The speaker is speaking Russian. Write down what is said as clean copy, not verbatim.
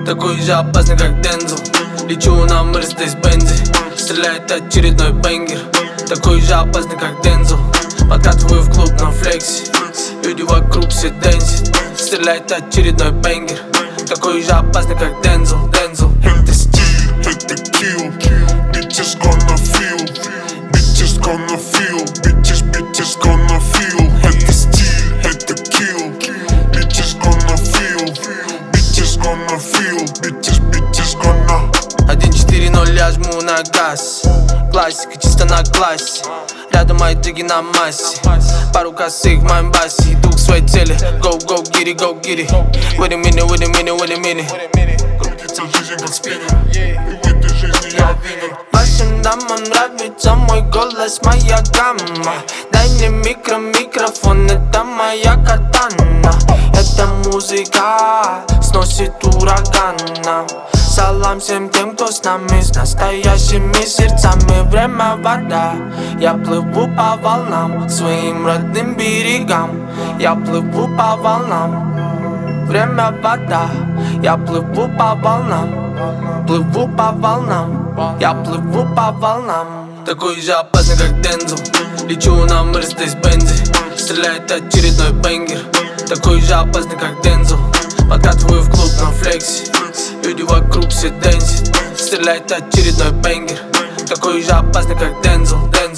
такой же опасный, как Дензел. Лечу на Мерседес-Бензе, стреляет очередной бенгер. Такой же опасный, как Дензел. Подкатываю в клуб на флексе, люди вокруг все дэнсят. Стреляет очередной бенгер. Такой же опасный, как Дензел. Это стиль, это kill. Bitches gonna feel. Bitches gonna feel. Bitches gonna feel. Это стиль, это kill. Bitches gonna feel. Bitches gonna feel. Bitches gonna. 1-4-0, я жму на газ. Классика чисто на классе. Рядом мои джиги на массе. Пару косых в моем басе. Иду к своей цели. Go, get it, go get it. Wait a minute. Крутится жизнь как спиннер. И в этой жизни я винен. Вашим дамам нравится мой голос, моя гамма. Дай мне микрофон, это моя катана. Эта музыка сносит урагана. Салам всем тем, кто с нами, с настоящими сердцами. Время вода, я плыву по волнам, своим родным берегам. Я плыву по волнам. Время вода, я плыву по волнам. Плыву по волнам, я плыву по волнам. Такой же опасный, как Дензел. Лечу на Мерседес-Бензе, стреляет очередной бенгер. Такой же опасный, как Дензел. Подкатываю в клуб на флексе, люди вокруг все дэнсят. Стреляет очередной бенгер. Такой же опасный, как Дензел.